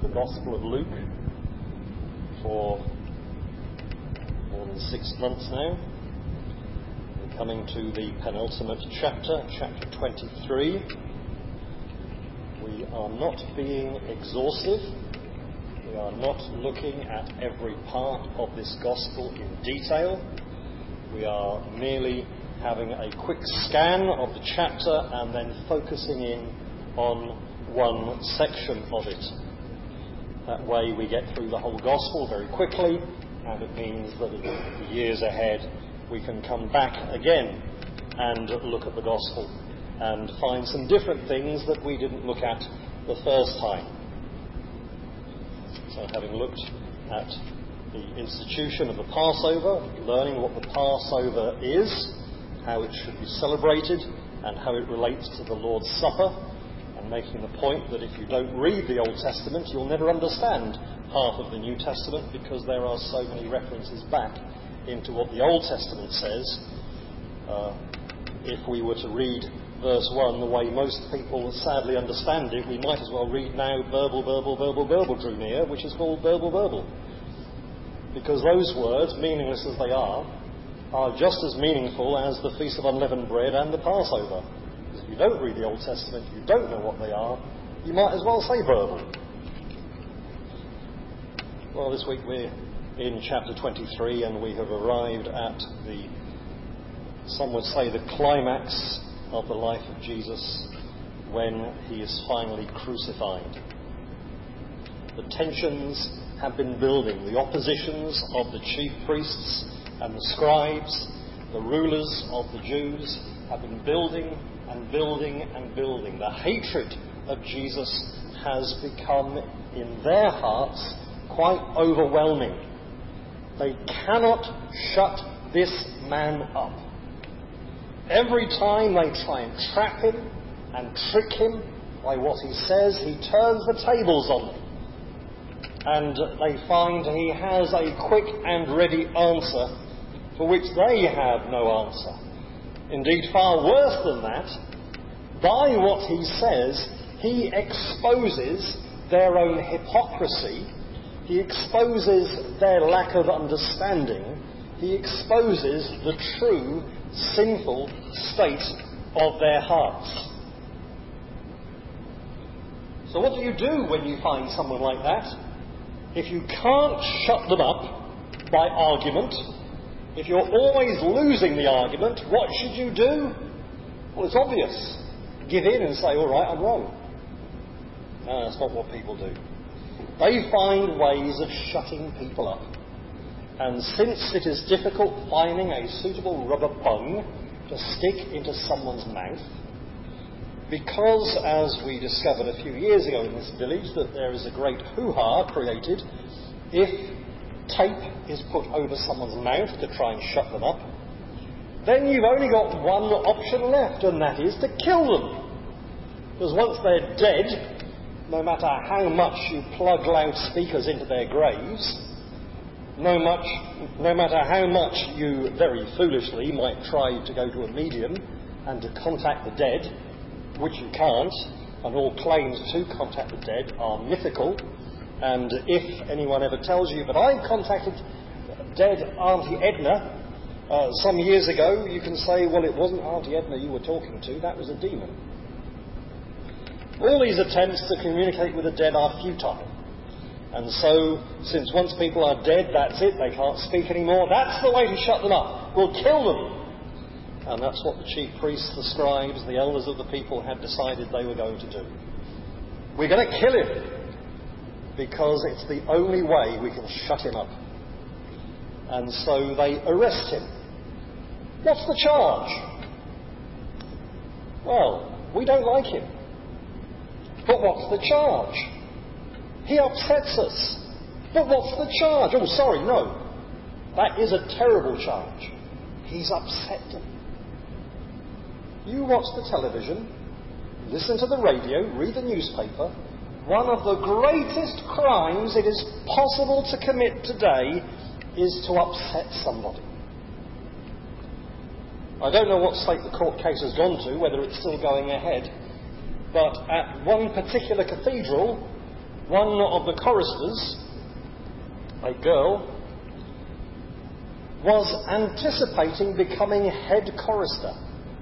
the Gospel of Luke for more than 6 months now. We're coming to the penultimate chapter, chapter 23. We are not being exhaustive. We are not looking at every part of this Gospel in detail. We are merely having a quick scan of the chapter and then focusing in on one section of it. That way we get through the whole Gospel very quickly, and it means that in the years ahead we can come back again and look at the Gospel and find some different things that we didn't look at the first time. So having looked at the institution of the Passover, learning what the Passover is, how it should be celebrated, and how it relates to the Lord's Supper, and making the point that if you don't read the Old Testament, you'll never understand half of the New Testament, because there are so many references back into what the Old Testament says. If we were to read verse 1 the way most people sadly understand it, we might as well read now Verbal, verbal, verbal, verbal drew near, which is called verbal, verbal. Because those words, meaningless as they are just as meaningful as the Feast of Unleavened Bread and the Passover. Because if you don't read the Old Testament, you don't know what they are, you might as well say verbal. Well, this week we're in chapter 23 and we have arrived at some would say the climax of the life of Jesus when he is finally crucified. The tensions have been building. The oppositions of the chief priests and the scribes, the rulers of the Jews, have been building and building and building. The hatred of Jesus has become, in their hearts, quite overwhelming. They cannot shut this man up. Every time they try and trap him and trick him by what he says, he turns the tables on them. And they find he has a quick and ready answer for which they have no answer. Indeed, far worse than that, by what he says, he exposes their own hypocrisy, he exposes their lack of understanding, he exposes the true sinful state of their hearts. So what do you do when you find someone like that? If you can't shut them up by argument, if you're always losing the argument, what should you do? Well, it's obvious. Give in and say, all right, I'm wrong. No, that's not what people do. They find ways of shutting people up. And since it is difficult finding a suitable rubber bung to stick into someone's mouth, because, as we discovered a few years ago in this village, that there is a great hoo-ha created if tape is put over someone's mouth to try and shut them up, then you've only got one option left, and that is to kill them. Because once they're dead, no matter how much you plug loudspeakers into their graves, no matter how much you very foolishly might try to go to a medium and to contact the dead, which you can't, and all claims to contact the dead are mythical. And if anyone ever tells you, but I contacted dead Auntie Edna some years ago, you can say, well, it wasn't Auntie Edna you were talking to, that was a demon. All these attempts to communicate with the dead are futile. And so, since once people are dead, that's it, they can't speak anymore, that's the way to shut them up. We'll kill them. And that's what the chief priests, the scribes, the elders of the people had decided they were going to do. We're going to kill him, because it's the only way we can shut him up. And so they arrest him. What's the charge? Well, we don't like him. But what's the charge? He upsets us. But what's the charge? Oh, sorry, no. That is a terrible charge. He's upset them. You watch the television, listen to the radio, read the newspaper. One of the greatest crimes it is possible to commit today is to upset somebody. I don't know what state the court case has gone to, whether it's still going ahead, but at one particular cathedral, one of the choristers, a girl, was anticipating becoming head chorister.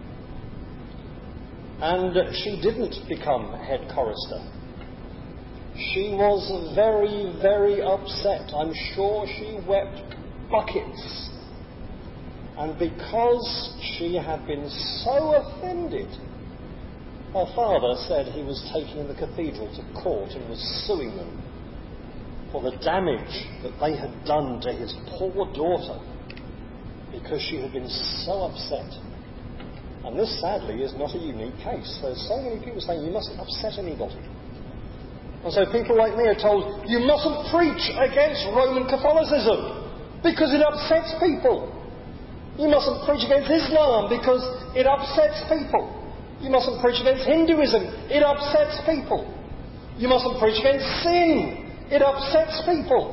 And she didn't become head chorister. She was very, very upset. I'm sure she wept buckets. And because she had been so offended, her father said he was taking the cathedral to court and was suing them for the damage that they had done to his poor daughter because she had been so upset. And this, sadly, is not a unique case. There's so many people saying you mustn't upset anybody. And so people like me are told, you mustn't preach against Roman Catholicism because it upsets people. You mustn't preach against Islam because it upsets people. You mustn't preach against Hinduism. It upsets people. You mustn't preach against sin. It upsets people.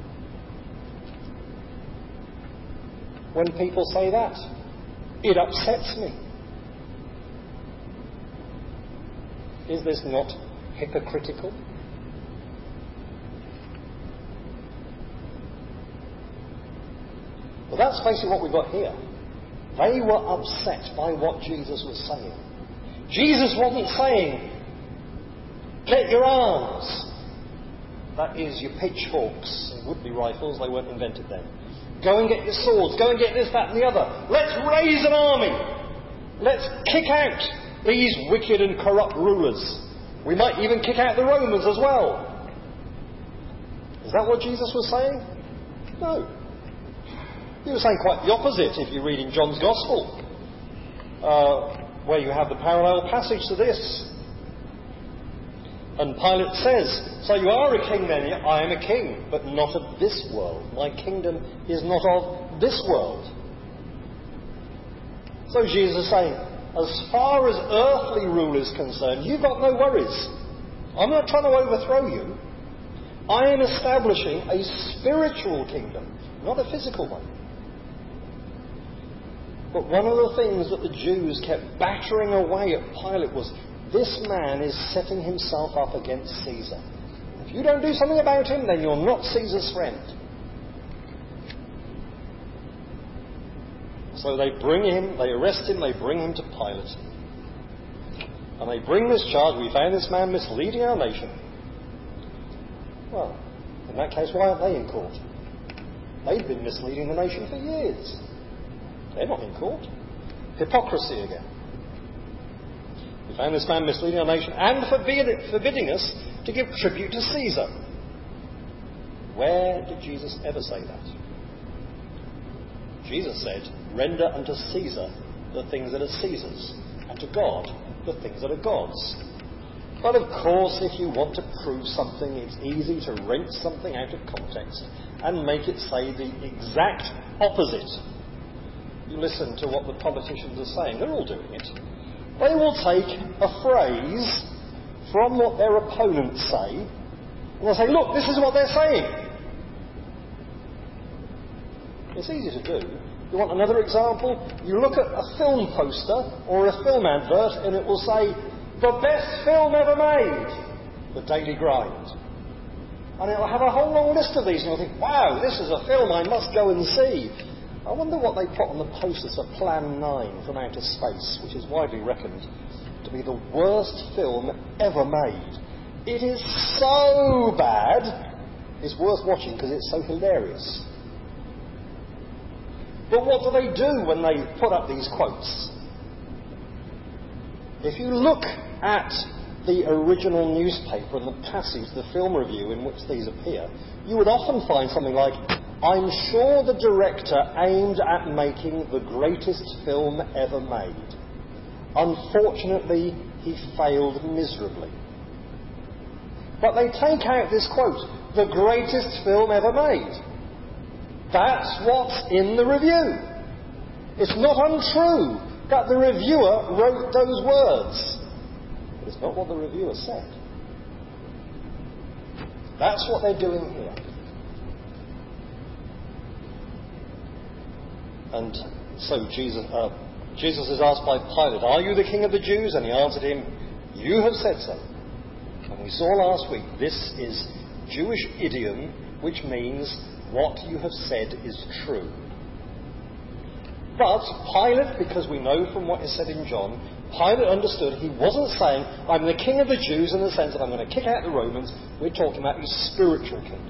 When people say that, it upsets me. Is this not hypocritical? Well, that's basically what we've got here. They were upset by what Jesus was saying. Jesus wasn't saying, get your arms. That is, your pitchforks and would-be rifles. They weren't invented then. Go and get your swords. Go and get this, that and the other. Let's raise an army. Let's kick out these wicked and corrupt rulers. We might even kick out the Romans as well. Is that what Jesus was saying? No. He was saying quite the opposite if you read in John's Gospel, where you have the parallel passage to this. And Pilate says, so you are a king then? I am a king, but not of this world. My kingdom is not of this world. So Jesus is saying, as far as earthly rule is concerned, you've got no worries. I'm not trying to overthrow you. I am establishing a spiritual kingdom, not a physical one. But one of the things that the Jews kept battering away at Pilate was, this man is setting himself up against Caesar. If you don't do something about him, then you're not Caesar's friend. So they arrest him, they bring him to Pilate. And they bring this charge, we found this man misleading our nation. Well, in that case, why aren't they in court? They've been misleading the nation for years. They're not in court. Hypocrisy again. We found this man misleading our nation and forbidding us to give tribute to Caesar. Where did Jesus ever say that? Jesus said, render unto Caesar the things that are Caesar's, and to God the things that are God's. But of course, if you want to prove something, it's easy to wrench something out of context and make it say the exact opposite. You listen to what the politicians are saying. They're all doing it. They will take a phrase from what their opponents say, and they'll say, look, this is what they're saying. It's easy to do. You want another example? You look at a film poster or a film advert, and it will say, the best film ever made, The Daily Grind. And it'll have a whole long list of these, and you'll think, wow, this is a film I must go and see. I wonder what they put on the posters for Plan 9 from Outer Space, which is widely reckoned to be the worst film ever made. It is so bad, it's worth watching because it's so hilarious. But what do they do when they put up these quotes? If you look at the original newspaper and the passage, the film review in which these appear, you would often find something like, I'm sure the director aimed at making the greatest film ever made. Unfortunately, he failed miserably. But they take out this quote, the greatest film ever made. That's what's in the review. It's not untrue that the reviewer wrote those words. But it's not what the reviewer said. That's what they're doing here. And so Jesus is asked by Pilate, are you the king of the Jews? And he answered him, you have said so. And we saw last week, this is Jewish idiom which means what you have said is true. But Pilate, because we know from what is said in John, Pilate understood he wasn't saying, I'm the king of the Jews in the sense that I'm going to kick out the Romans. We're talking about his spiritual king.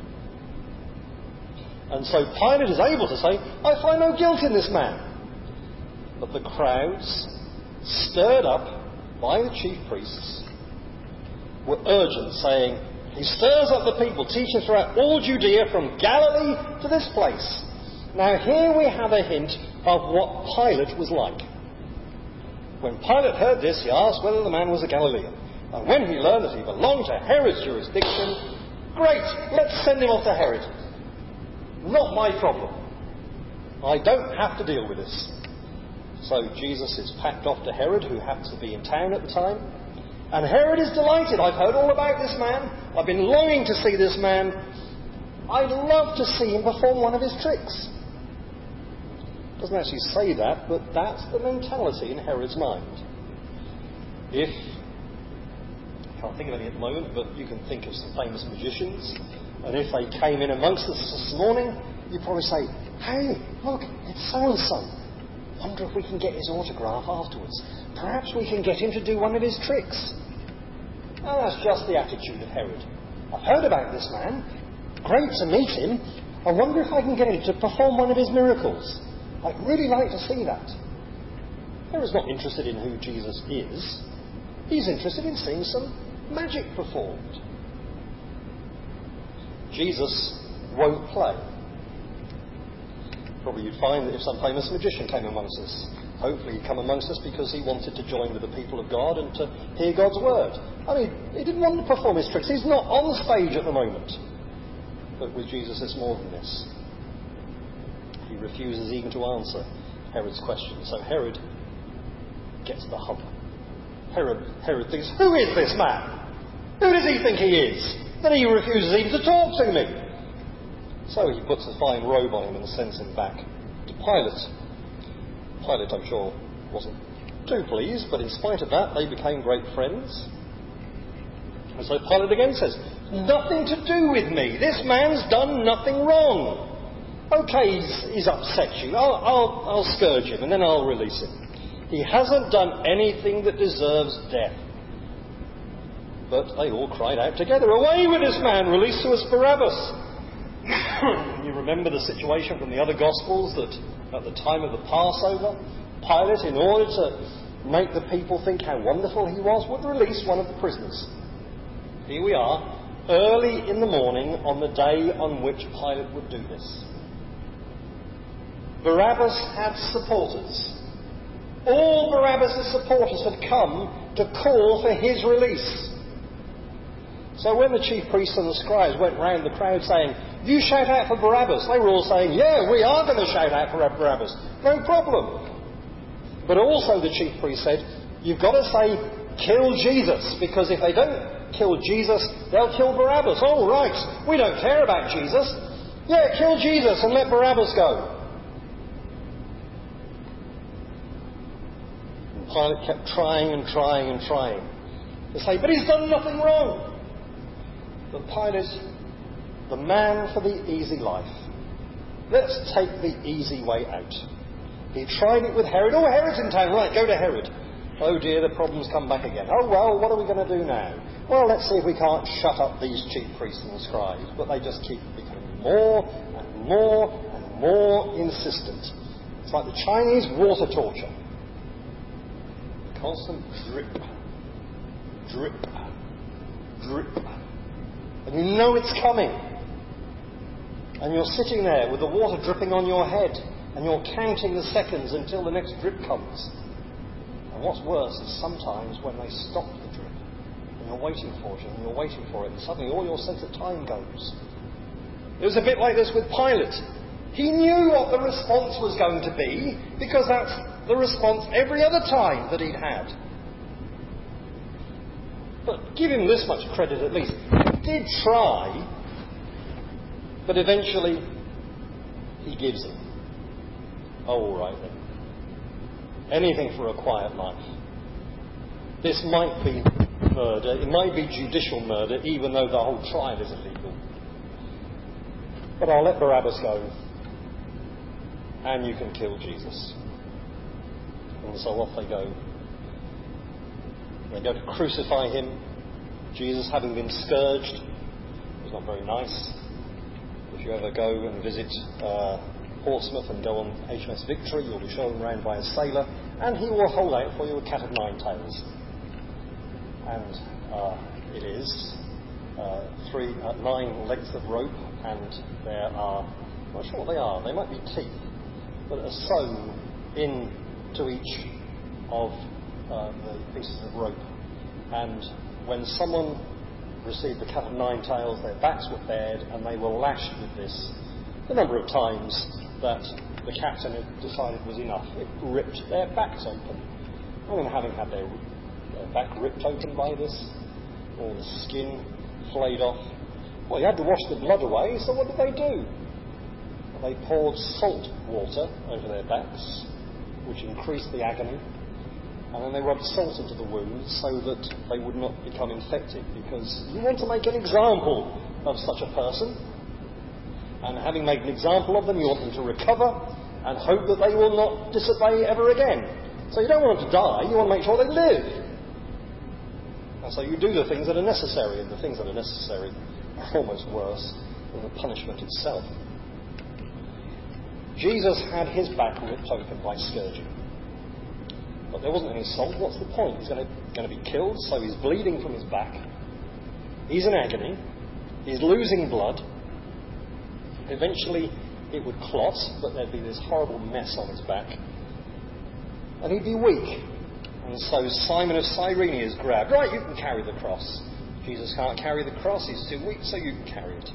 And so Pilate is able to say, I find no guilt in this man. But the crowds, stirred up by the chief priests, were urgent, saying, he stirs up the people, teaching throughout all Judea from Galilee to this place. Now here we have a hint of what Pilate was like. When Pilate heard this, he asked whether the man was a Galilean. And when he learned that he belonged to Herod's jurisdiction, great, let's send him off to Herod. Not my problem. I don't have to deal with this. So Jesus is packed off to Herod, who happens to be in town at the time. And Herod is delighted. I've heard all about this man. I've been longing to see this man. I'd love to see him perform one of his tricks. Doesn't actually say that, but that's the mentality in Herod's mind. I can't think of any at the moment, but you can think of some famous magicians, and if they came in amongst us this morning, you'd probably say, hey, look, it's so-and-so. Wonder if we can get his autograph afterwards. Perhaps we can get him to do one of his tricks. Well, that's just the attitude of Herod. I've heard about this man. Great to meet him. I wonder if I can get him to perform one of his miracles. I'd really like to see that. Herod's not interested in who Jesus is. He's interested in seeing some magic performed. Jesus won't play. Probably you'd find that if some famous magician came amongst us, hopefully he'd come amongst us because he wanted to join with the people of God and to hear God's word. I mean, he didn't want to perform his tricks. He's not on stage at the moment. But with Jesus it's more than this. He refuses even to answer Herod's question. So Herod gets the hump. Herod thinks, who is this man? Who does he think he is? That he refuses even to talk to me. So he puts a fine robe on him and sends him back to Pilate. Pilate, I'm sure, wasn't too pleased, but in spite of that, they became great friends. And so Pilate again says, nothing to do with me. This man's done nothing wrong. Okay, he's upset you. I'll scourge him and then I'll release him. He hasn't done anything that deserves death. But they all cried out together, away with this man, release to us Barabbas. You remember the situation from the other Gospels that at the time of the Passover, Pilate, in order to make the people think how wonderful he was, would release one of the prisoners. Here we are, early in the morning on the day on which Pilate would do this. Barabbas had supporters. All Barabbas' supporters had come to call for his release. So when the chief priests and the scribes went round the crowd saying, you shout out for Barabbas, they were all saying, yeah, we are going to shout out for Barabbas. No problem. But also the chief priests said, you've got to say, kill Jesus, because if they don't kill Jesus, they'll kill Barabbas. Oh, right, we don't care about Jesus. Yeah, kill Jesus and let Barabbas go. And Pilate kept trying and trying and trying to say, but he's done nothing wrong. But Pilate, the man for the easy life. Let's take the easy way out. He tried it with Herod. Oh, Herod's in town. Right, go to Herod. Oh dear, the problem's come back again. Oh well, what are we going to do now? Well, let's see if we can't shut up these chief priests and scribes. But they just keep becoming more and more and more insistent. It's like the Chinese water torture. Constant drip, drip, drip. And you know it's coming. And you're sitting there with the water dripping on your head, and you're counting the seconds until the next drip comes. And what's worse is sometimes when they stop the drip, and you're waiting for it, and you're waiting for it, and suddenly all your sense of time goes. It was a bit like this with Pilate. He knew what the response was going to be, because that's the response every other time that he'd had. But give him this much credit at least. He did try, but eventually he gives in. Oh, all right then. Anything for a quiet life. This might be murder. It might be judicial murder, even though the whole trial is illegal. But I'll let Barabbas go, and you can kill Jesus. And so off they go. They go to crucify him. Jesus, having been scourged, was not very nice. If you ever go and visit Portsmouth and go on HMS Victory, you'll be shown around by a sailor, and he will hold out for you a cat of nine tails. And it is 9 lengths of rope, and there are, I'm not sure what they are, they might be teeth, but are sewn into each of the pieces of rope. And when someone received the cat of nine tails, their backs were bared, and they were lashed with this the number of times that the captain had decided was enough. It ripped their backs open. I mean, having had their back ripped open by this, all the skin flayed off, well, you had to wash the blood away, so what did they do? Well, they poured salt water over their backs, which increased the agony, and then they rubbed salt into the wounds so that they would not become infected, because you want to make an example of such a person, and having made an example of them, you want them to recover and hope that they will not disobey ever again. So you don't want them to die, you want to make sure they live. And so you do the things that are necessary, and the things that are necessary are almost worse than the punishment itself. Jesus had his back ripped open by scourging. But there wasn't any salt. What's the point? He's going to be killed, so he's bleeding from his back. He's in agony. He's losing blood. Eventually it would clot, but there'd be this horrible mess on his back. And he'd be weak. And so Simon of Cyrene is grabbed. Right, you can carry the cross. Jesus can't carry the cross. He's too weak, so you can carry it.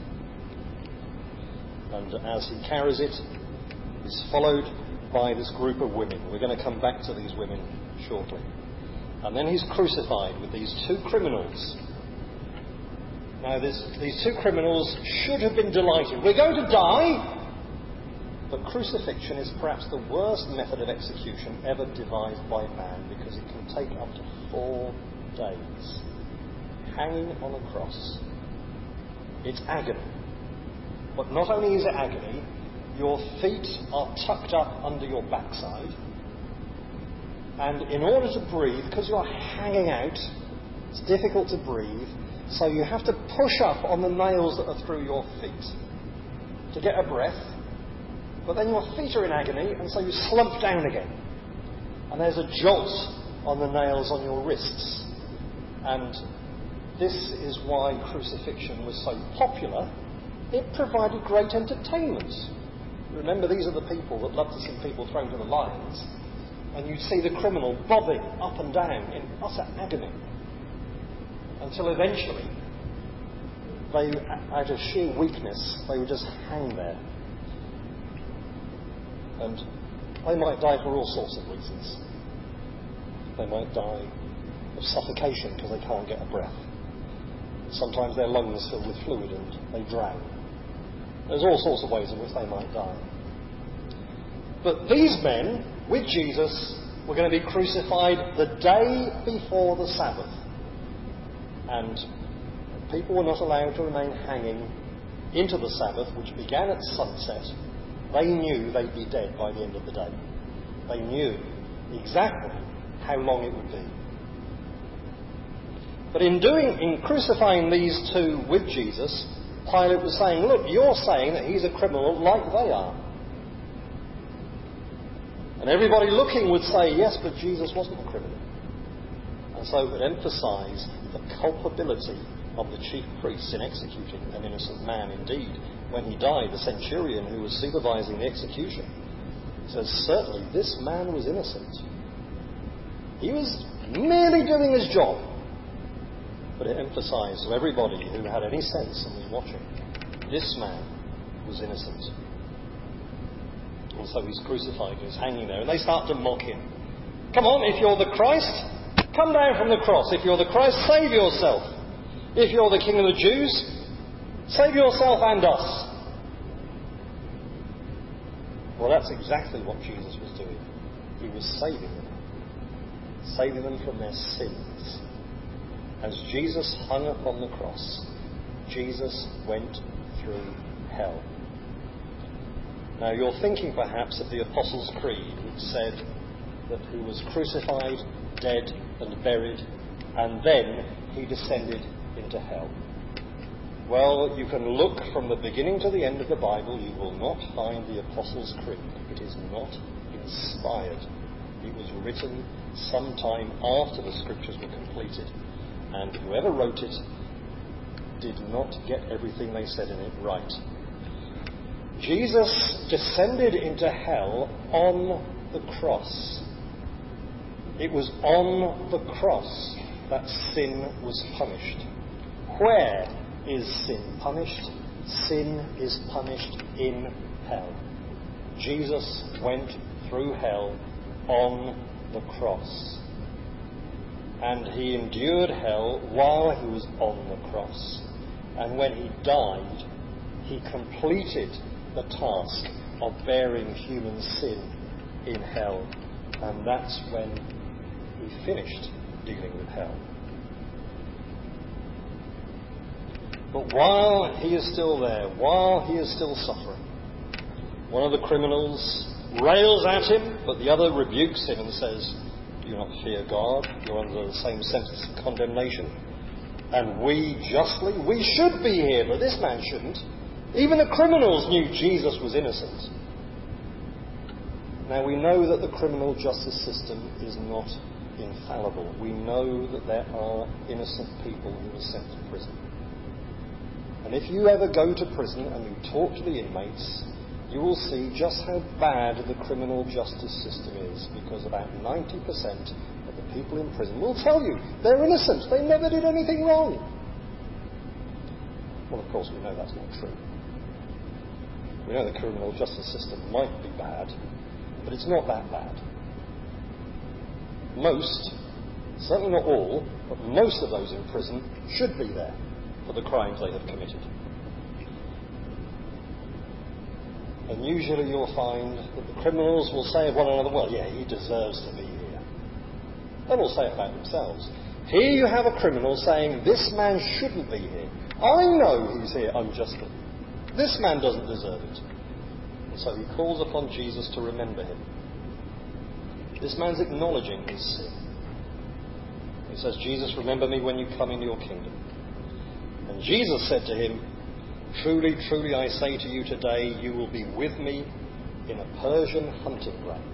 And as he carries it, he's followed by this group of women. We're going to come back to these women shortly. And then he's crucified with these two criminals. Now, these two criminals should have been delighted. We're going to die, but crucifixion is perhaps the worst method of execution ever devised by man, because it can take up to 4 days. Hanging on a cross. It's agony. But not only is it agony, your feet are tucked up under your backside, and in order to breathe, because you are hanging out, it's difficult to breathe, so you have to push up on the nails that are through your feet to get a breath, but then your feet are in agony, and so you slump down again, and there's a jolt on the nails on your wrists. And this is why crucifixion was so popular. It provided great entertainment. Remember, these are the people that love to see people thrown to the lions, and you'd see the criminal bobbing up and down in utter agony, until eventually, out of sheer weakness, they would just hang there. And they might die for all sorts of reasons. They might die of suffocation because they can't get a breath. Sometimes their lungs fill with fluid and they drown. There's all sorts of ways in which they might die. But these men, with Jesus, were going to be crucified the day before the Sabbath. And people were not allowed to remain hanging into the Sabbath, which began at sunset. They knew they'd be dead by the end of the day. They knew exactly how long it would be. But in crucifying these two with Jesus, Pilate was saying, look, you're saying that he's a criminal like they are. And everybody looking would say, yes, but Jesus wasn't a criminal. And so it would emphasise the culpability of the chief priests in executing an innocent man. Indeed, when he died, the centurion who was supervising the execution says, certainly this man was innocent. He was merely doing his job. But it emphasised to everybody who had any sense and was watching, this man was innocent. And so he's crucified, he's hanging there, and they start to mock him. Come on, if you're the Christ, come down from the cross. If you're the Christ, save yourself. If you're the King of the Jews, save yourself and us. Well, that's exactly what Jesus was doing. He was saving them from their sins. As Jesus hung upon the cross, Jesus went through hell. Now you're thinking perhaps of the Apostles' Creed, which said that he was crucified, dead and buried, and then he descended into hell. Well, you can look from the beginning to the end of the Bible, you will not find the Apostles' Creed. It is not inspired. It was written sometime after the scriptures were completed, and whoever wrote it did not get everything they said in it right. Jesus descended into hell on the cross. It was on the cross that sin was punished. Where is sin punished? Sin is punished in hell. Jesus went through hell on the cross. And he endured hell while he was on the cross. And when he died, he completed the task of bearing human sin in hell. And that's when he finished dealing with hell. But while he is still there, while he is still suffering, one of the criminals rails at him, but the other rebukes him and says, "Do not fear God, you're under the same sentence of condemnation. And we should be here, but this man shouldn't." Even the criminals knew Jesus was innocent. Now we know that the criminal justice system is not infallible. We know that there are innocent people who are sent to prison. And if you ever go to prison and you talk to the inmates, you will see just how bad the criminal justice system is, because about 90% of the people in prison will tell you they're innocent, they never did anything wrong. Well, of course, we know that's not true. We know the criminal justice system might be bad, but it's not that bad. Most, certainly not all, but most of those in prison should be there for the crimes they have committed. And usually you'll find that the criminals will say of one another, "Well, yeah, he deserves to be here." They will say it about themselves. Here you have a criminal saying, "This man shouldn't be here. I know he's here unjustly. This man doesn't deserve it." And so he calls upon Jesus to remember him. This man's acknowledging his sin. He says, "Jesus, remember me when you come into your kingdom." And Jesus said to him, "Truly, truly, I say to you today, you will be with me in a Persian hunting ground."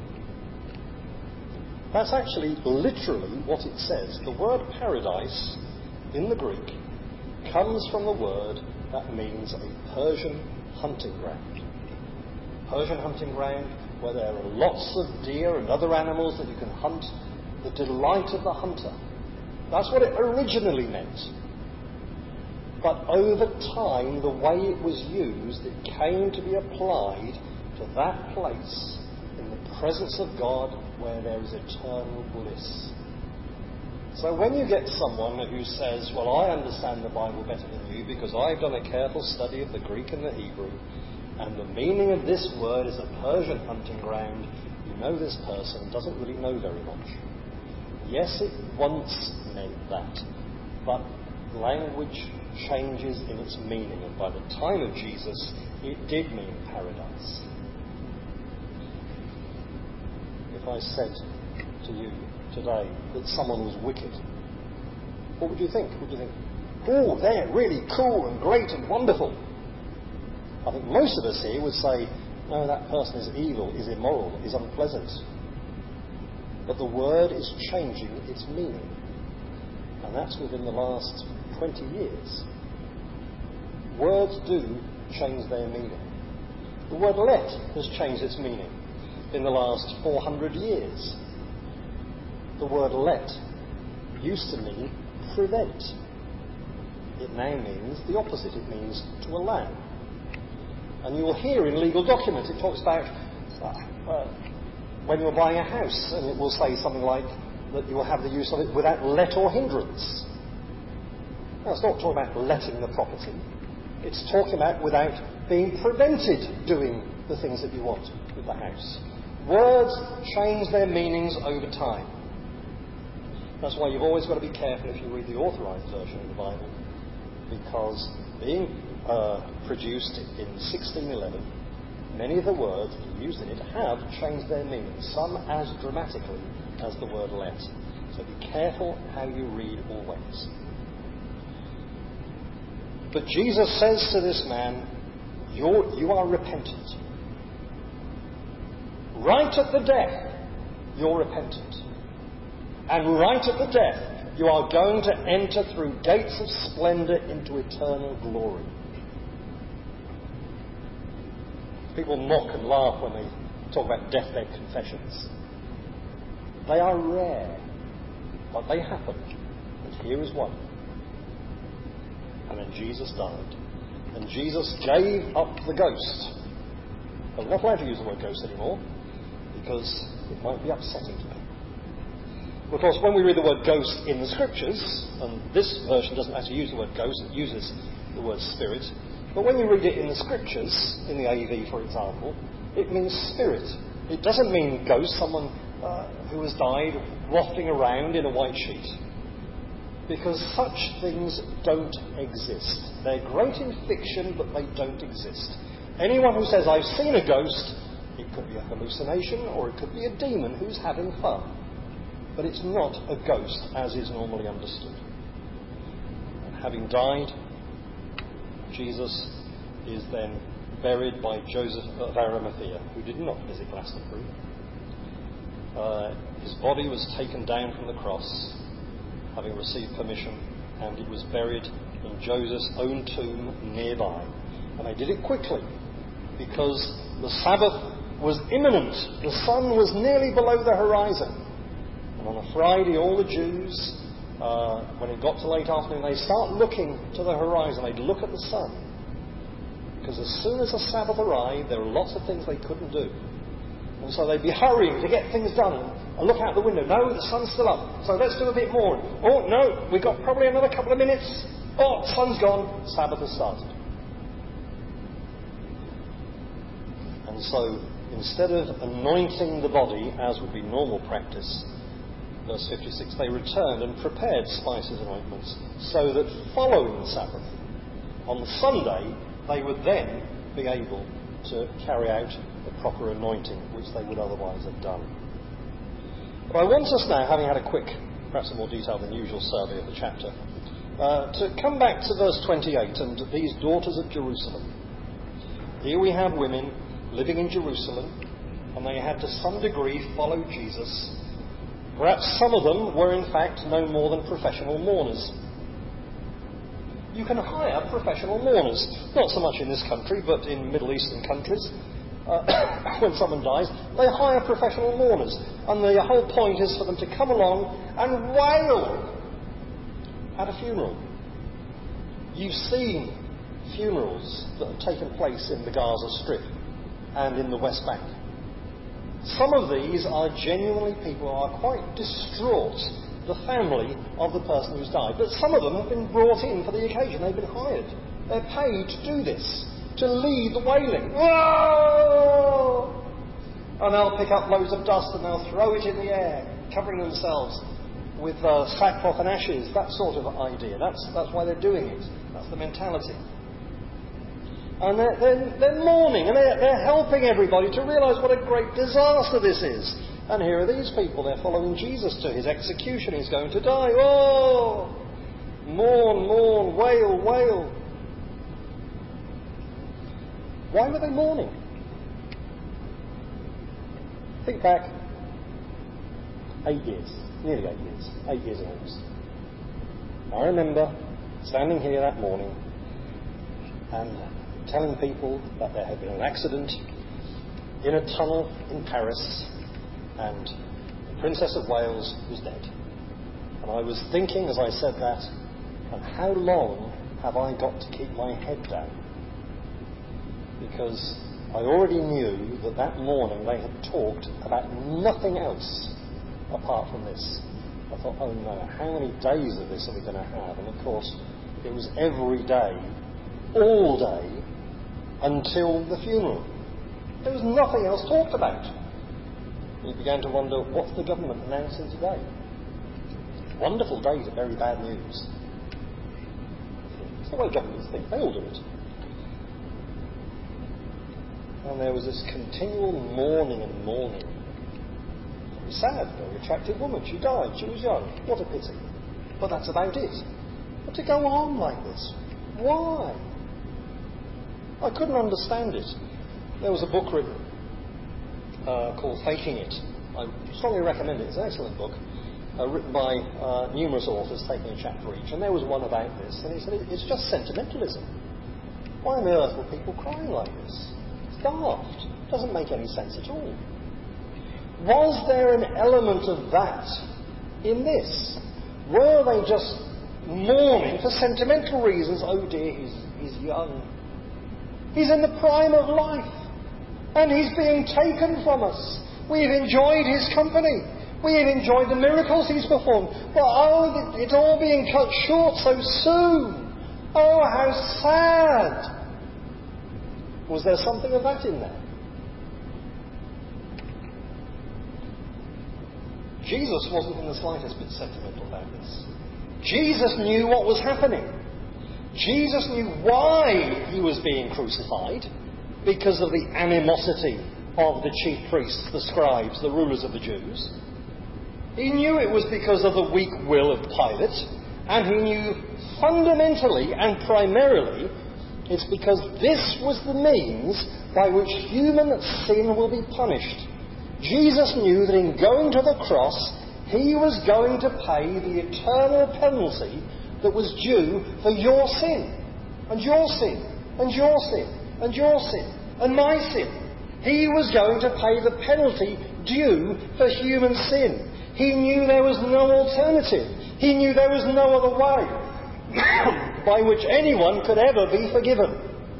That's actually literally what it says. The word paradise in the Greek comes from the word that means a Persian hunting ground. Persian hunting ground where there are lots of deer and other animals that you can hunt, the delight of the hunter. That's what it originally meant. But over time, the way it was used, it came to be applied to that place in the presence of God where there is eternal bliss. So when you get someone who says, "Well, I understand the Bible better than you because I've done a careful study of the Greek and the Hebrew, and the meaning of this word is a Persian hunting ground," you know this person doesn't really know very much. Yes, it once meant that, but language changes in its meaning, and by the time of Jesus, it did mean paradise. If I said to you today that someone was wicked, what would you think? Would you think, "Oh, they're really cool and great and wonderful"? I think most of us here would say, "No, that person is evil, is immoral, is unpleasant." But the word is changing its meaning, and that's within the last 20 years. Words do change their meaning. The word "let" has changed its meaning in the last 400 years. The word "let" used to mean prevent. It now means the opposite. It means to allow. And you will hear in legal documents it talks about when you're buying a house, and it will say something like that you will have the use of it without let or hindrance. Now, it's not talking about letting the property. It's talking about without being prevented doing the things that you want with the house. Words change their meanings over time. That's why you've always got to be careful if you read the authorised version of the Bible, because being produced in 1611, many of the words used in it have changed their meaning, some as dramatically as the word let. So be careful how you read always. But Jesus says to this man, you are repentant. Right at the death, you're repentant. And right at the death, you are going to enter through gates of splendour into eternal glory. People mock and laugh when they talk about deathbed confessions. They are rare, but they happen. And here is one. And then Jesus died. And Jesus gave up the ghost. Well, we're not allowed to use the word ghost anymore, because it might be upsetting to people. Of course, when we read the word ghost in the Scriptures, and this version doesn't actually use the word ghost, it uses the word spirit, but when you read it in the Scriptures, in the AV for example, it means spirit. It doesn't mean ghost, someone who has died wafting around in a white sheet. Because such things don't exist. They're great in fiction, but they don't exist. Anyone who says, I've seen a ghost, it could be a hallucination, or it could be a demon who's having fun. But it's not a ghost as is normally understood. And having died, Jesus is then buried by Joseph of Arimathea, who did not visit Glastonbury. His body was taken down from the cross, having received permission, and it was buried in Joseph's own tomb nearby. And they did it quickly, because the Sabbath was imminent. The sun was nearly below the horizon. And on a Friday, all the Jews, when it got to late afternoon, they start looking to the horizon. They'd look at the sun. Because as soon as the Sabbath arrived, there were lots of things they couldn't do. And so they'd be hurrying to get things done and look out the window. No, the sun's still up, so let's do a bit more. Oh, no, we've got probably another couple of minutes. Oh, the sun's gone, Sabbath has started. And so, instead of anointing the body, as would be normal practice, verse 56, they returned and prepared spices and ointments, so that following the Sabbath, on the Sunday, they would then be able to carry out the proper anointing which they would otherwise have done. But I want us now, having had a quick, perhaps a more detailed than usual survey of the chapter, to come back to verse 28 and these daughters of Jerusalem. Here we have women living in Jerusalem, and they had to some degree followed Jesus. Perhaps some of them were in fact no more than professional mourners. You can hire professional mourners, not so much in this country, but in Middle Eastern countries. When someone dies, they hire professional mourners, and the whole point is for them to come along and wail at a funeral. You've seen funerals that have taken place in the Gaza Strip and in the West Bank. Some of these are genuinely people who are quite distraught, the family of the person who's died. But some of them have been brought in for the occasion. They've been hired. They're paid to do this, to lead the wailing. Whoa! And they'll pick up loads of dust and they'll throw it in the air, covering themselves with sackcloth and ashes, that sort of idea. That's why they're doing it. That's the mentality. And they're mourning, and they're helping everybody to realise what a great disaster this is. And here are these people, they're following Jesus to his execution. He's going to die. Oh! Mourn, mourn, wail, wail. Why were they mourning? Think back 8 years, nearly 8 years, 8 years in August. I remember standing here that morning and telling people that there had been an accident in a tunnel in Paris and the Princess of Wales was dead. And I was thinking as I said that, and how long have I got to keep my head down? Because I already knew that morning they had talked about nothing else apart from this. I thought, oh no, how many days of this are we going to have? And of course, it was every day, all day, until the funeral. There was nothing else talked about. You began to wonder, what's the government announcing today? Wonderful day to bury bad news. It's the way governments think. They all do it. And there was this continual mourning and mourning. Very sad, very attractive woman. She died. She was young. What a pity. But that's about it. But to go on like this, why? I couldn't understand it. There was a book written called Faking It. I strongly recommend it. It's an excellent book, written by numerous authors, taking a chapter each. And there was one about this, and he said it's just sentimentalism. Why on earth were people crying like this? It's daft. It doesn't make any sense at all. Was there an element of that in this? Were they just mourning for sentimental reasons? Oh dear, he's young. He's in the prime of life. And he's being taken from us. We've enjoyed his company. We have enjoyed the miracles he's performed. But oh, it's all being cut short so soon. Oh, how sad. Was there something of that in there? Jesus wasn't in the slightest bit sentimental about this. Jesus knew what was happening. Jesus knew why he was being crucified, because of the animosity of the chief priests, the scribes, the rulers of the Jews. He knew it was because of the weak will of Pilate, and he knew fundamentally and primarily it's because this was the means by which human sin will be punished. Jesus knew that in going to the cross, he was going to pay the eternal penalty that was due for your sin, and your sin, and your sin, and your sin, and my sin. He was going to pay the penalty due for human sin. He knew there was no alternative. He knew there was no other way by which anyone could ever be forgiven.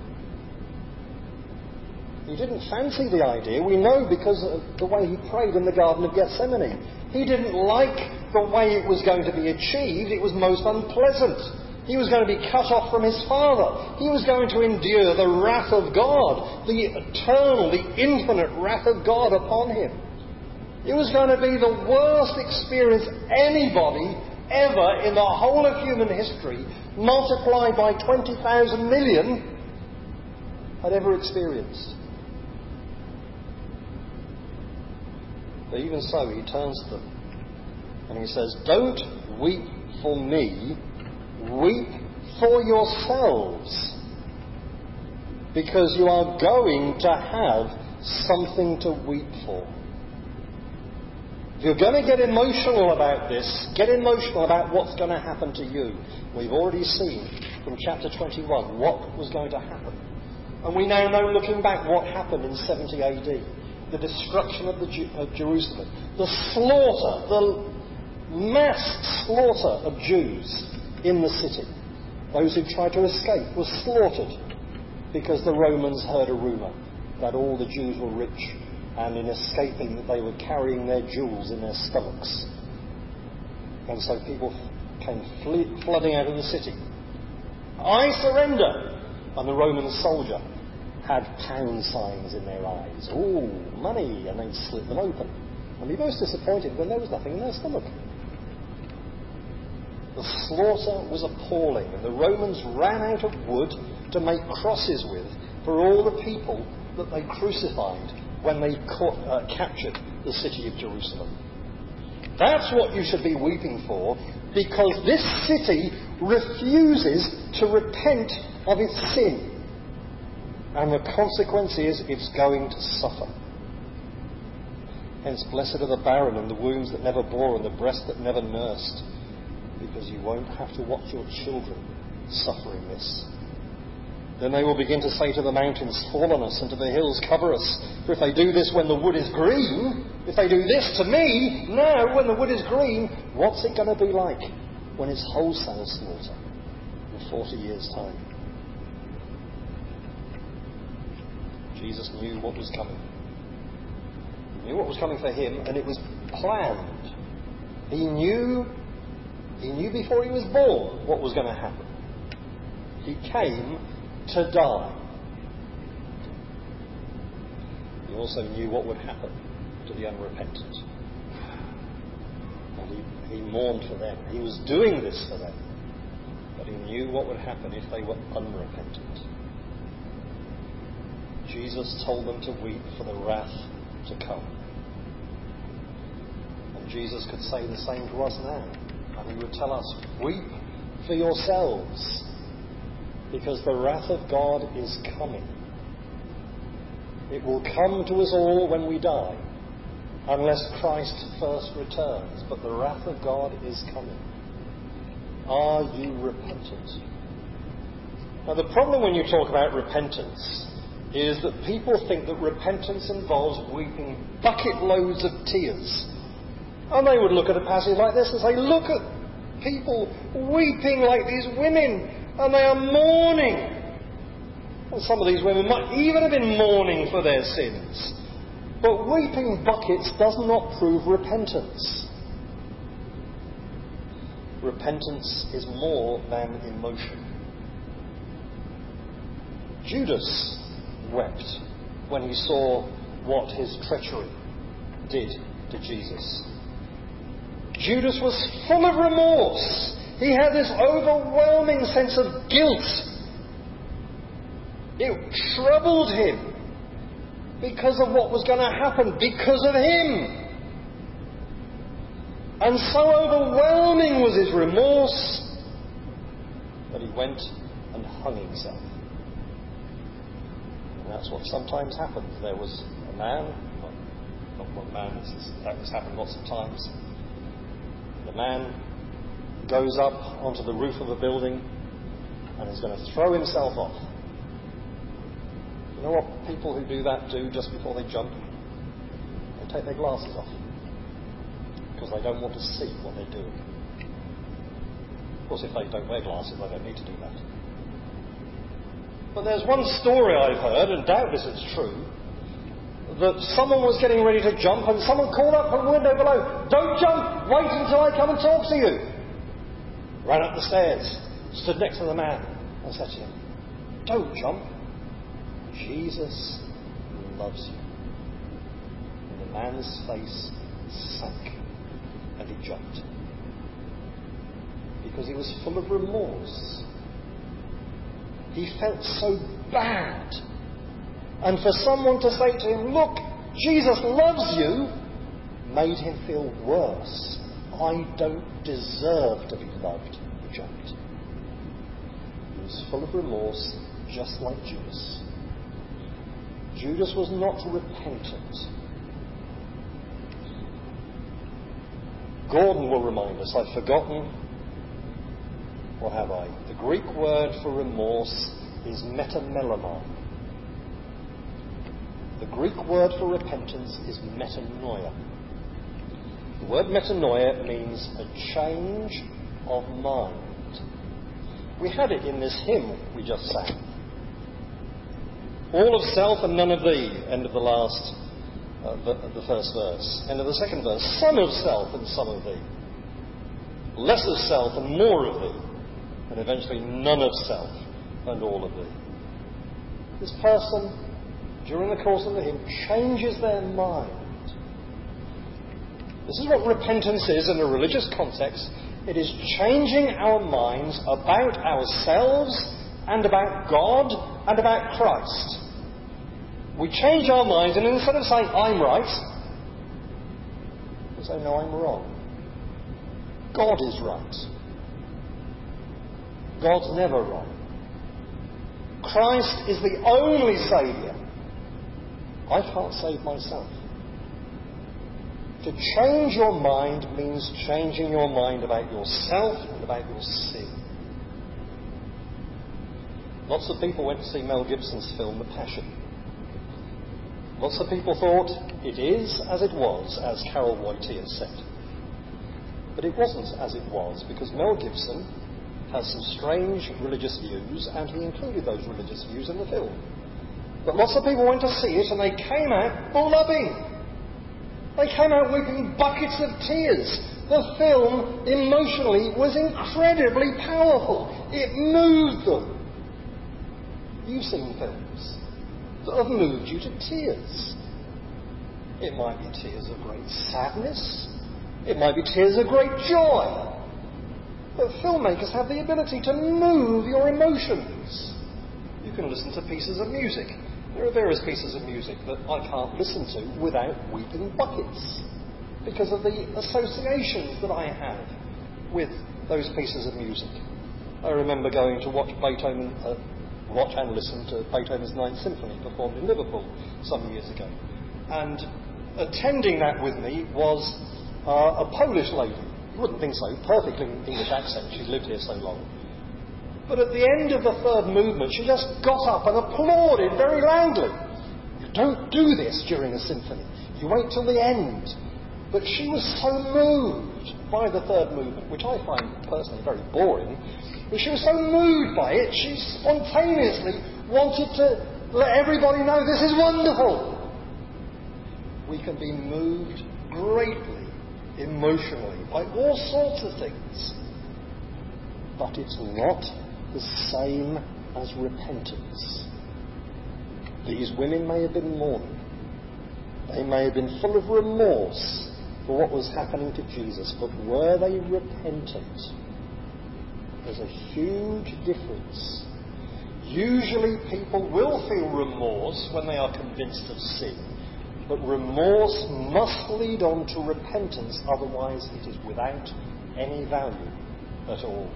He didn't fancy the idea. We know because of the way he prayed in the Garden of Gethsemane. He didn't like the way it was going to be achieved. It was most unpleasant. He was going to be cut off from his Father. He was going to endure the wrath of God, the eternal, the infinite wrath of God upon him. It was going to be the worst experience anybody ever in the whole of human history, multiplied by 20,000 million, had ever experienced. But even so, he turns to them and he says, "Don't weep for me, weep for yourselves, because you are going to have something to weep for." If you're going to get emotional about this, get emotional about what's going to happen to you. We've already seen from chapter 21 what was going to happen. And we now know, looking back, what happened in 70 AD. The destruction of Jerusalem. The slaughter, the mass slaughter of Jews in the city. Those who tried to escape were slaughtered because the Romans heard a rumour that all the Jews were rich, and in escaping that they were carrying their jewels in their stomachs. And so people came flooding out of the city. "I surrender!" And the Roman soldier had pound signs in their eyes. "Ooh, money!" And they'd slit them open. And be most disappointed when there was nothing in their stomach. The slaughter was appalling, and the Romans ran out of wood to make crosses with for all the people that they crucified when they captured the city of Jerusalem. That's what you should be weeping for, because this city refuses to repent of its sin. And the consequence is it's going to suffer. Hence, blessed are the barren and the wombs that never bore and the breast that never nursed, because you won't have to watch your children suffering this. Then they will begin to say to the mountains, "Fall on us," and to the hills, "Cover us." For if they do this when the wood is green, if they do this to me now when the wood is green, what's it going to be like when it's wholesale slaughter in 40 years' time? Jesus knew what was coming. He knew what was coming for him, and it was planned. He knew before he was born what was going to happen. He came to die. He also knew what would happen to the unrepentant. And He mourned for them. He was doing this for them. But he knew what would happen if they were unrepentant. Jesus told them to weep for the wrath to come. And Jesus could say the same to us now. And he would tell us, weep for yourselves, because the wrath of God is coming. It will come to us all when we die, unless Christ first returns. But the wrath of God is coming. Are you repentant? Now, the problem when you talk about repentance is that people think that repentance involves weeping bucket loads of tears. And they would look at a passage like this and say, look at people weeping like these women, and they are mourning. And some of these women might even have been mourning for their sins. But weeping buckets does not prove repentance. Repentance is more than emotion. Judas wept when he saw what his treachery did to Jesus. Judas was full of remorse. He had this overwhelming sense of guilt. It troubled him because of what was going to happen because of him. And so overwhelming was his remorse that he went and hung himself. And that's what sometimes happens. There was a man, not one man, that has happened lots of times. The man goes up onto the roof of a building and is going to throw himself off. You know what people who do that do just before they jump? They take their glasses off, because they don't want to see what they're doing. Of course, if they don't wear glasses, they don't need to do that. But there's one story I've heard, and doubtless it's true, that someone was getting ready to jump, and someone called up from the window below, "Don't jump! Wait until I come and talk to you!" Ran up the stairs, stood next to the man, and said to him, "Don't jump. Jesus loves you." And the man's face sank, and he jumped. Because he was full of remorse. He felt so bad. And for someone to say to him, "Look, Jesus loves you," made him feel worse. I don't deserve to be loved, he jumped. He was full of remorse, just like Judas. Judas was not repentant. Gordon will remind us, I've forgotten, or have I? The Greek word for remorse is metamelomai. The Greek word for repentance is metanoia. The word metanoia means a change of mind. We had it in this hymn we just sang. All of self and none of thee, end of the last, the first verse. End of the second verse, some of self and some of thee. Less of self and more of thee. And eventually none of self and all of thee. This person, during the course of the hymn, changes their mind. This is what repentance is in a religious context. It is changing our minds about ourselves and about God and about Christ. We change our minds, and instead of saying, "I'm right," we say, "No, I'm wrong. God is right. God's never wrong. Christ is the only Saviour. I can't save myself." To change your mind means changing your mind about yourself and about your sin. Lots of people went to see Mel Gibson's film, The Passion. Lots of people thought it is as it was, as Carol Wojtyła said. But it wasn't as it was, because Mel Gibson has some strange religious views, and he included those religious views in the film. But lots of people went to see it, and they came out blubbing. They came out weeping buckets of tears. The film, emotionally, was incredibly powerful. It moved them. You've seen films that have moved you to tears. It might be tears of great sadness. It might be tears of great joy. But filmmakers have the ability to move your emotions. You can listen to pieces of music. There are various pieces of music that I can't listen to without weeping buckets because of the associations that I have with those pieces of music. I remember going to watch and listen to Beethoven's Ninth Symphony performed in Liverpool some years ago. And attending that with me was a Polish lady. You wouldn't think so, perfect English accent, she's lived here so long. But at the end of the third movement, she just got up and applauded very loudly. You don't do this during a symphony. You wait till the end. But she was so moved by the third movement, which I find personally very boring, but she was so moved by it, she spontaneously wanted to let everybody know this is wonderful. We can be moved greatly emotionally by all sorts of things. But it's not the same as repentance. These women may have been mourning. They may have been full of remorse for what was happening to Jesus, but were they repentant? There's a huge difference. Usually people will feel remorse when they are convinced of sin, but remorse must lead on to repentance, otherwise it is without any value at all.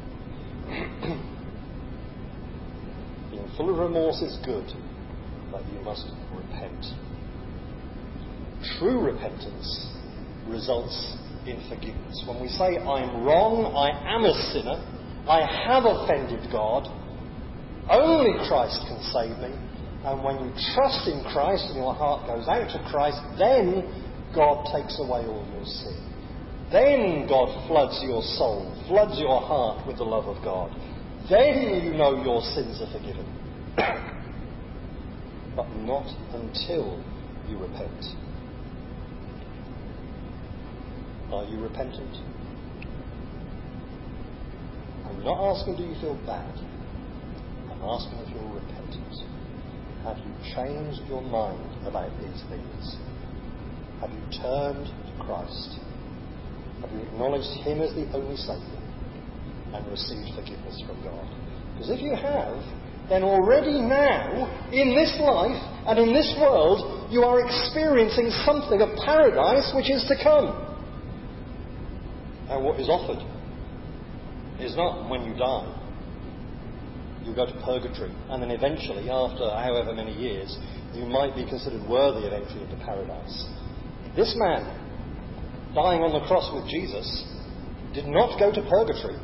Being full of remorse is good, but you must repent. True repentance results in forgiveness. When we say, I'm wrong, I am a sinner, I have offended God, only Christ can save me, and when you trust in Christ and your heart goes out to Christ, then God takes away all your sin. Then God floods your soul, floods your heart with the love of God. Then you know your sins are forgiven. But not until you repent. Are you repentant? I'm not asking do you feel bad. I'm asking if you're repentant. Have you changed your mind about these things? Have you turned to Christ? Have you acknowledged Him as the only Saviour and received forgiveness from God? Because if you have, then already now, in this life and in this world, you are experiencing something of paradise which is to come. And what is offered is not when you die. You go to purgatory, and then eventually, after however many years, you might be considered worthy of entry into paradise. This man, dying on the cross with Jesus, did not go to purgatory.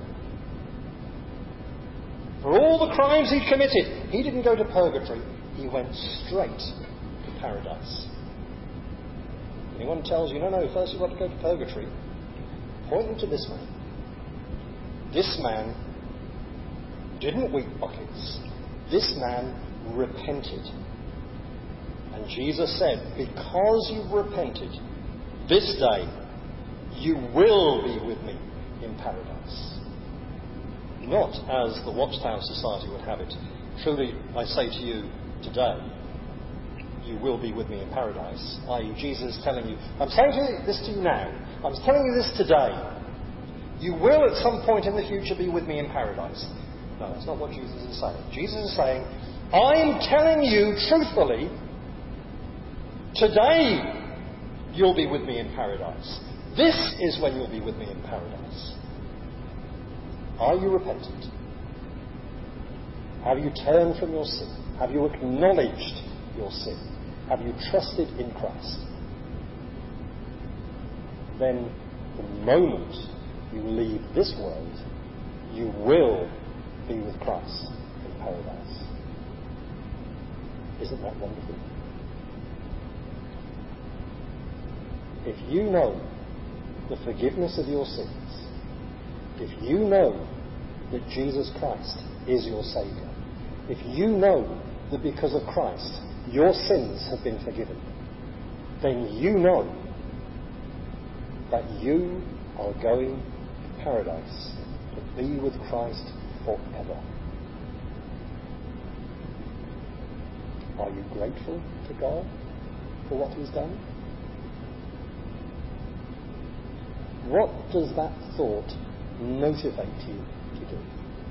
For all the crimes he'd committed, he didn't go to purgatory. He went straight to paradise. Anyone tells you, no, first you've got to go to purgatory, point them to this man. This man didn't weep buckets. This man repented. And Jesus said, because you've repented, this day you will be with me in paradise. Not as the Watchtower Society would have it. Truly, I say to you today, you will be with me in paradise. I.e., Jesus is telling you, I'm saying this to you now. I'm telling you this today. You will at some point in the future be with me in paradise. No, that's not what Jesus is saying. Jesus is saying, I'm telling you truthfully, today you'll be with me in paradise. This is when you'll be with me in paradise. Are you repentant? Have you turned from your sin? Have you acknowledged your sin? Have you trusted in Christ? Then, the moment you leave this world, you will be with Christ in paradise. Isn't that wonderful? If you know the forgiveness of your sins, if you know that Jesus Christ is your Saviour, if you know that because of Christ your sins have been forgiven, then you know that you are going to paradise to be with Christ forever. Are you grateful to God for what He's done? What does that thought motivate you to do?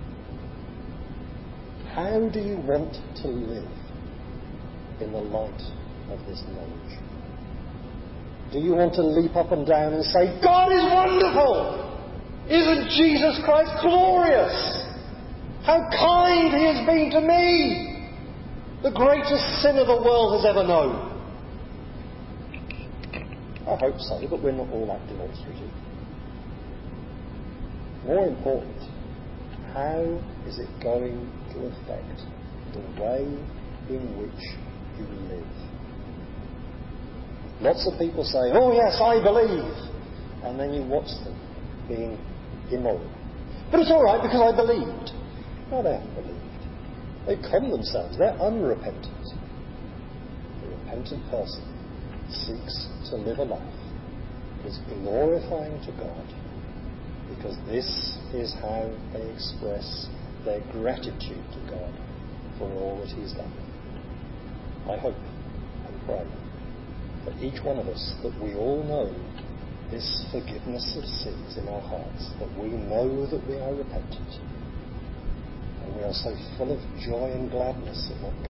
How do you want to live in the light of this knowledge? Do you want to leap up and down and say, God is wonderful! Isn't Jesus Christ glorious? How kind he has been to me! The greatest sinner the world has ever known. I hope so, but we're not all that demonstrative. More important, how is it going to affect the way in which you live? Lots of people say, oh yes, I believe. And then you watch them being immoral. But it's all right because I believed. No, they haven't believed. They con themselves. They're unrepentant. The repentant person seeks to live a life that is glorifying to God, because this is how they express their gratitude to God for all that he's done. I hope and pray for each one of us that we all know this forgiveness of sins in our hearts, that we know that we are repentant, and we are so full of joy and gladness at what